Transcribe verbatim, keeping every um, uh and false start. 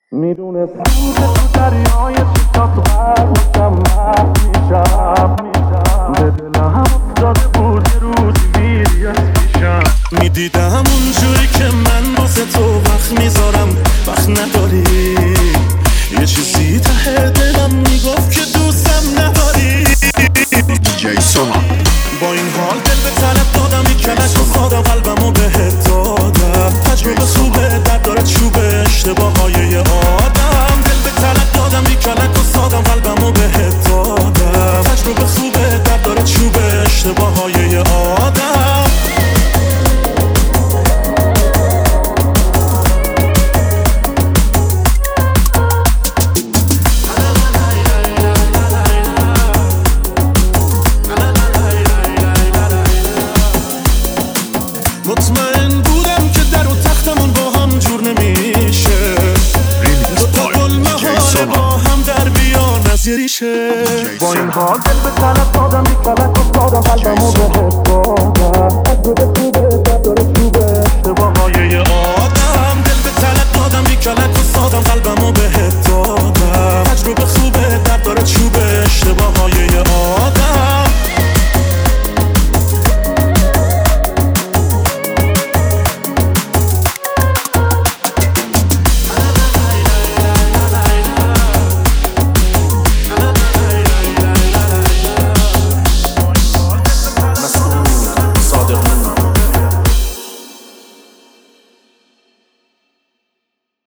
میدونستم که تو دریای چشات غرق میشم محو میشم به دلم افتاده بود یه روزی میری از پیشم. میدیدم اونجوری که من واسه تو وقت میذارم وقت نداری، یه چیزی ته دلم میگفت که دوستم نداری. دیجی سوما با این حال دل به طلب دادم، یک کلک و سادم قلبمو بهت دادم. تجربه خوبه درد داره چوبه اشتباه های یه آدم. دل به طلب دادم، یک کلک و سادم قلبمو بهت دادم. تجربه خوبه درد داره چوبه اشتباه های یه آدم. مطمئن بودم که در و تختمون با هم جور نمیشه، دوتا قلمه ها با هم در بیان از یه ریشه. با این حال دل به طلب